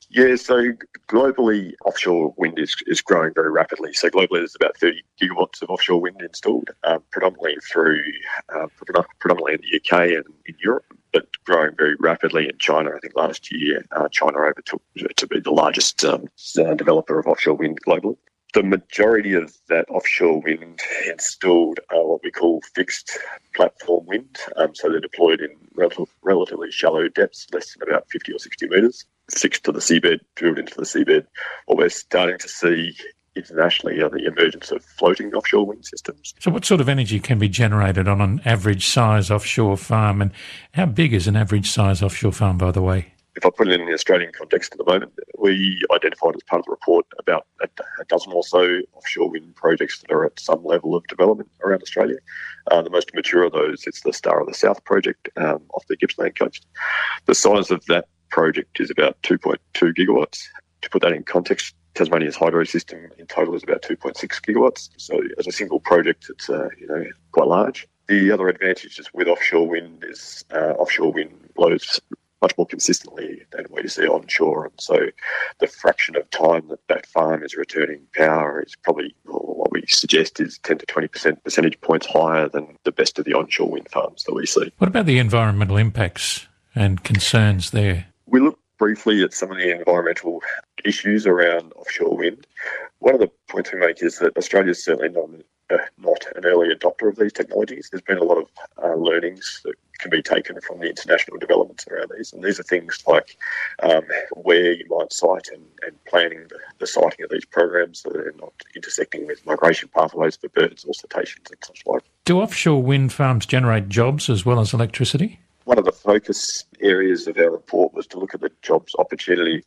Yeah, so globally, offshore wind is, is growing very rapidly. So globally, there's about thirty gigawatts of offshore wind installed, um, predominantly through uh, predominantly in the U K and in Europe, but growing very rapidly in China. I think last year, uh, China overtook to be the largest um, developer of offshore wind globally. The majority of that offshore wind installed are what we call fixed platform wind. Um, so they're deployed in rel- relatively shallow depths, less than about fifty or sixty metres, fixed to the seabed, drilled into the seabed. What we're starting to see internationally are the emergence of floating offshore wind systems. So what sort of energy can be generated on an average size offshore farm, and how big is an average size offshore farm, by the way? If I put it in the Australian context at the moment, we identified as part of the report about a, a dozen or so offshore wind projects that are at some level of development around Australia. Uh, the most mature of those is the Star of the South project um, off the Gippsland coast. The size of that project is about two point two gigawatts. To put that in context, Tasmania's hydro system in total is about two point six gigawatts. So as a single project, it's uh, you know quite large. The other advantage is with offshore wind is uh, offshore wind blows much more consistently than what you see onshore. And so the fraction of time that that farm is returning power is probably, or what we suggest is ten to twenty percent percentage points higher than the best of the onshore wind farms that we see. What about the environmental impacts and concerns there? We looked briefly at some of the environmental issues around offshore wind. One of the points we make is that Australia is certainly not, uh, not an early adopter of these technologies. There's been a lot of uh, learnings that can be taken from the international developments around these. And these are things like um, where you might site and, and planning the, the siting of these programs so that they're not intersecting with migration pathways for birds or cetaceans and such like. Do offshore wind farms generate jobs as well as electricity? One of the focus areas of our report was to look at the jobs opportunity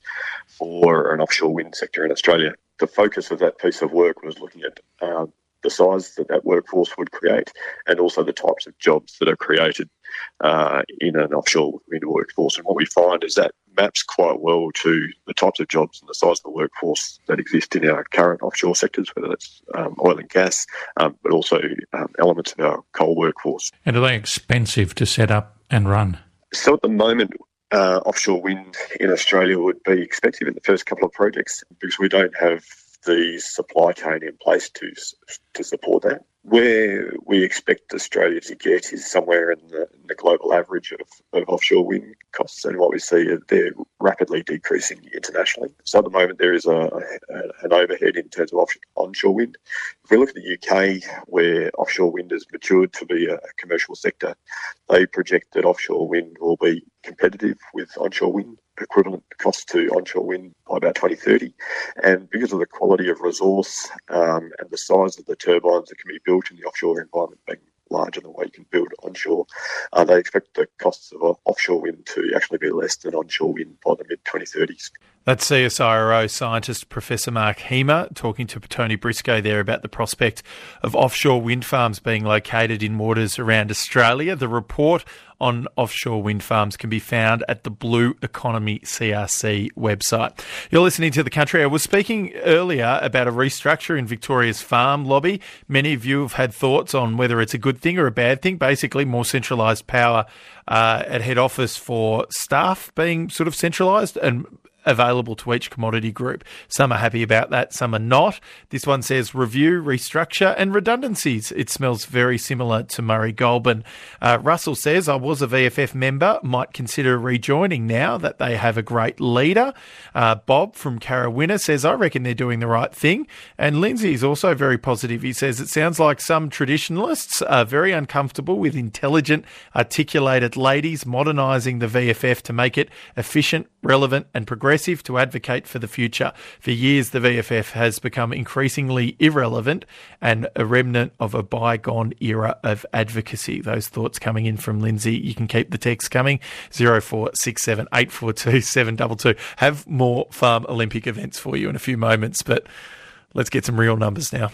for an offshore wind sector in Australia. The focus of that piece of work was looking at uh, the size that that workforce would create and also the types of jobs that are created uh, in an offshore wind workforce. And what we find is that maps quite well to the types of jobs and the size of the workforce that exist in our current offshore sectors, whether that's um, oil and gas, um, but also um, elements of our coal workforce. And are they expensive to set up and run? So at the moment, uh, offshore wind in Australia would be expensive in the first couple of projects because we don't have the supply chain in place to to support that. Where we expect Australia to get is somewhere in the, in the global average of, of offshore wind costs, and what we see is they're rapidly decreasing internationally. So at the moment there is a, a an overhead in terms of off, onshore wind. If we look at the U K, where offshore wind has matured to be a, a commercial sector, they project that offshore wind will be competitive with onshore wind, equivalent cost to onshore wind by about twenty thirty. And because of the quality of resource um, and the size of the turbines that can be built in the offshore environment being larger than what you can build onshore, uh, they expect the costs of uh, offshore wind to actually be less than onshore wind by the mid twenty thirties. That's C S I R O scientist Professor Mark Heemer talking to Tony Briscoe there about the prospect of offshore wind farms being located in waters around Australia. The report on offshore wind farms can be found at the Blue Economy C R C website. You're listening to The Country. I was speaking earlier about a restructure in Victoria's farm lobby. Many of you have had thoughts on whether it's a good thing or a bad thing. Basically, more centralised power uh, at head office for staff being sort of centralised and available to each commodity group. Some are happy about that, some are not. This one says review, restructure and redundancies. It smells very similar to Murray Goulburn. Uh, Russell says, I was a V F F member, might consider rejoining now that they have a great leader. Uh, Bob from Carrawinna says, I reckon they're doing the right thing. And Lindsay is also very positive. He says, it sounds like some traditionalists are very uncomfortable with intelligent, articulated ladies modernising the V F F to make it efficient, relevant and progressive to advocate for the future. For years, the V F F has become increasingly irrelevant and a remnant of a bygone era of advocacy. Those thoughts coming in from Lindsay. You can keep the text coming, zero four six seven eight four two seven two two. Have more Farm Olympic events for you in a few moments, but let's get some real numbers now.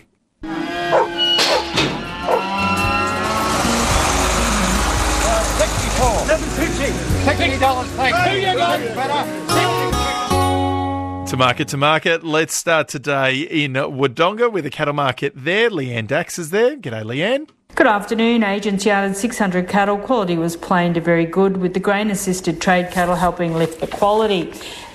sixty dollars, thanks. Who you got, better? To market, to market. Let's start today in Wodonga with a cattle market there. Leanne Dax is there. G'day, Leanne. Good afternoon. Agents yarded six hundred cattle. Quality was plain to very good, with the grain-assisted trade cattle helping lift the quality.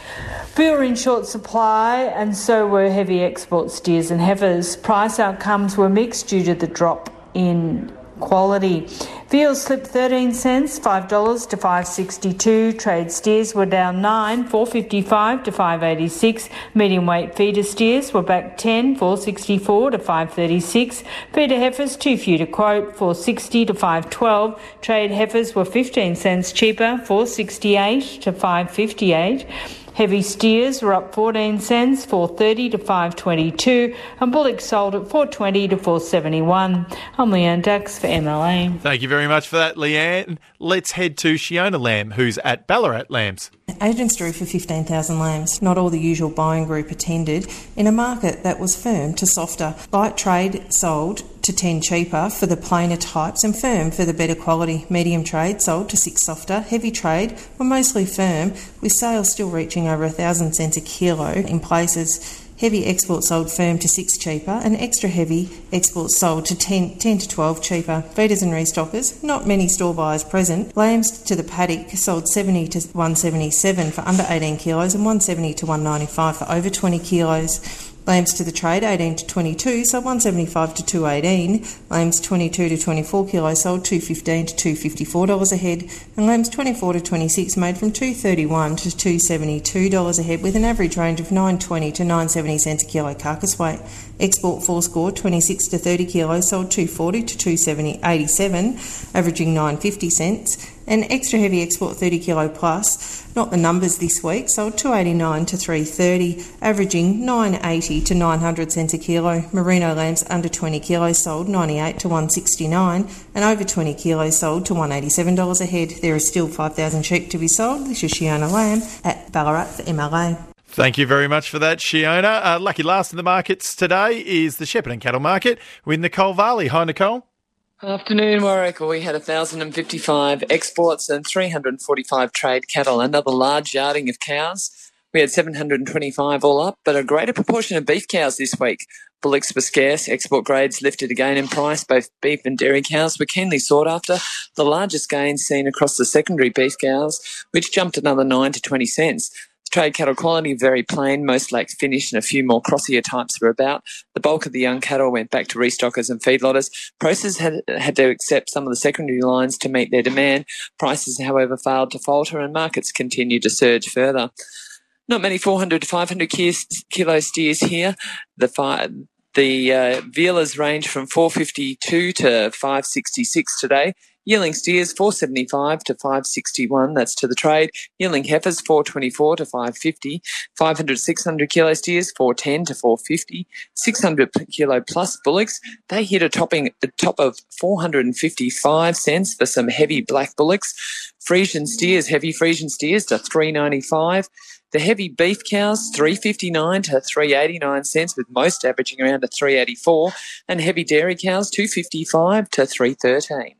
Veal were in short supply, and so were heavy export steers and heifers. Price outcomes were mixed due to the drop in quality. Veal slipped thirteen cents, five dollars to five dollars sixty-two. Trade steers were down nine, four dollars fifty-five to five dollars eighty-six. Medium weight feeder steers were back ten, four dollars sixty-four to five dollars thirty-six. Feeder heifers too few to quote, four dollars sixty to five dollars twelve. Trade heifers were fifteen cents cheaper, four dollars sixty-eight to five dollars fifty-eight. Heavy steers were up fourteen cents, four dollars thirty to five dollars twenty-two, and bullocks sold at four dollars twenty to four dollars seventy-one. I'm Leanne Dax for M L A. Thank you very much for that, Leanne. Let's head to Shiona Lamb, who's at Ballarat Lambs. Agents drew for fifteen thousand lambs. Not all the usual buying group attended in a market that was firm to softer. Light trade sold to ten cheaper for the plainer types and firm for the better quality. Medium trade sold to six softer. Heavy trade were mostly firm, with sales still reaching over a thousand cents a kilo in places. Heavy export sold firm to six cheaper, and extra heavy exports sold to ten, ten to twelve cheaper. Feeders and restockers, not many store buyers present. Lambs to the paddock sold seventy to one seventy-seven for under eighteen kilos and one seventy to one ninety-five for over twenty kilos. Lambs to the trade, eighteen to twenty-two, sold one seventy-five to two eighteen. Lambs twenty-two to twenty-four kilos sold two fifteen to two fifty-four dollars a head. And lambs twenty-four to twenty-six made from two thirty-one to two seventy-two dollars a head, with an average range of nine twenty to nine seventy cents a kilo carcass weight. Export four score twenty-six to thirty kilos sold two forty to two eighty-seven, averaging nine fifty cents. And extra heavy export thirty kilo plus, not the numbers this week, sold two eighty-nine to three thirty, averaging nine eighty to nine hundred cents a kilo. Merino lambs under twenty kilos sold ninety-eight to one sixty-nine, and over twenty kilos sold to one eighty-seven dollars a head. There is still five thousand sheep to be sold. This is Shiona Lamb at Ballarat for M L A. Thank you very much for that, Shiona. Uh, lucky last in the markets today is the Shepparton Cattle Market with Nicole Varley. Hi, Nicole. Afternoon, Warwick. We had one thousand fifty-five exports and three hundred forty-five trade cattle. Another large yarding of cows. We had seven hundred twenty-five all up, but a greater proportion of beef cows this week. Bullocks were scarce. Export grades lifted again in price. Both beef and dairy cows were keenly sought after. The largest gains seen across the secondary beef cows, which jumped another nine to twenty cents. Trade cattle quality very plain, most lacked finish, and a few more crossier types were about. The bulk of the young cattle went back to restockers and feedlotters. Processors had, had to accept some of the secondary lines to meet their demand. Prices, however, failed to falter, and markets continued to surge further. Not many four hundred to five hundred kilo steers here. The fi- the uh, vealers range from four fifty-two to five sixty-six today. Yearling steers four seventy-five to five sixty-one, that's to the trade. Yearling heifers four twenty-four to five fifty. five hundred to six hundred kilo steers four ten to four fifty. six hundred kilo plus bullocks, they hit a topping a top of four hundred fifty-five cents for some heavy black bullocks. Friesian steers, heavy Friesian steers to three ninety-five. The heavy beef cows three fifty-nine to three eighty-nine cents, with most averaging around to three eighty-four, and heavy dairy cows two fifty-five to three thirteen.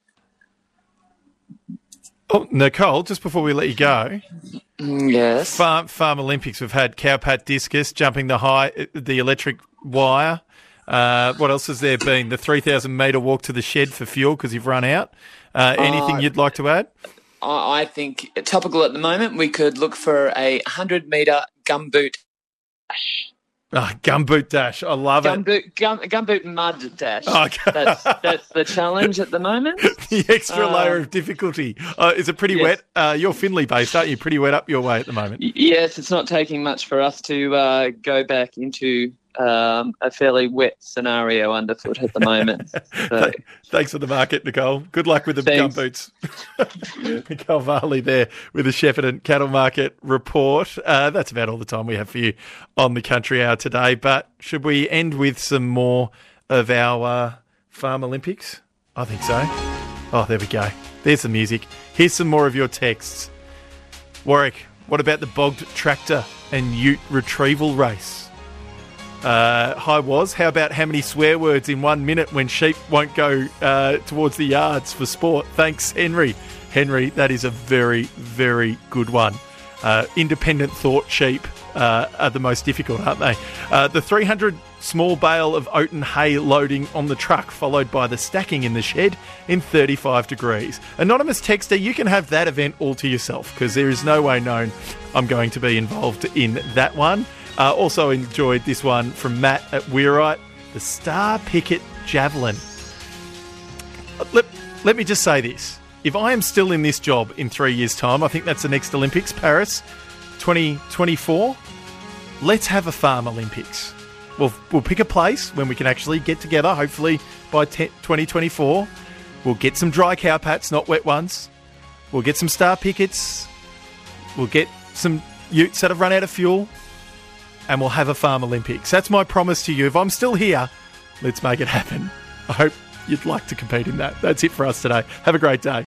Oh, Nicole, just before we let you go. Yes. Farm, Farm Olympics, we've had cowpat discus, jumping the high, the electric wire. Uh, what else has there been? The three thousand metre walk to the shed for fuel because you've run out. Uh, anything uh, you'd like to add? I think topical at the moment, we could look for a one hundred metre gumboot dash. Oh, gumboot dash. I love gumboot, it. Gum, gumboot mud dash. Oh, okay. that's, that's the challenge at the moment. The extra um, layer of difficulty. Uh, is it pretty yes. wet? Uh, you're Finley based, aren't you? Pretty wet up your way at the moment. Yes, it's not taking much for us to uh, go back into um, a fairly wet scenario underfoot at the moment. So. Thanks for the market, Nicole. Good luck with the gumboots. Nicole Varley there with the Shepparton Cattle Market report. Uh, that's about all the time we have for you on the Country Hour today. But should we end with some more of our uh, Farm Olympics? I think so. Oh, there we go. There's the music. Here's some more of your texts. Warwick, what about the bogged tractor and ute retrieval race? Uh, hi, Was. How about how many swear words in one minute when sheep won't go uh, towards the yards for sport? Thanks, Henry. Henry, that is a very, very good one. Uh, independent thought sheep uh, are the most difficult, aren't they? Uh, the three hundred small bale of oat and hay loading on the truck, followed by the stacking in the shed in thirty-five degrees. Anonymous texter, you can have that event all to yourself, because there is no way known I'm going to be involved in that one. Uh, also enjoyed this one from Matt at Weirite, the Star Picket Javelin. Let, let me just say this. If I am still in this job in three years' time, I think that's the next Olympics, Paris twenty twenty-four, let's have a farm Olympics. We'll, we'll pick a place when we can actually get together, hopefully by twenty twenty-four. We'll get some dry cow pats, not wet ones. We'll get some star pickets. We'll get some utes that have run out of fuel. And we'll have a farm Olympics. That's my promise to you. If I'm still here, let's make it happen. I hope you'd like to compete in that. That's it for us today. Have a great day.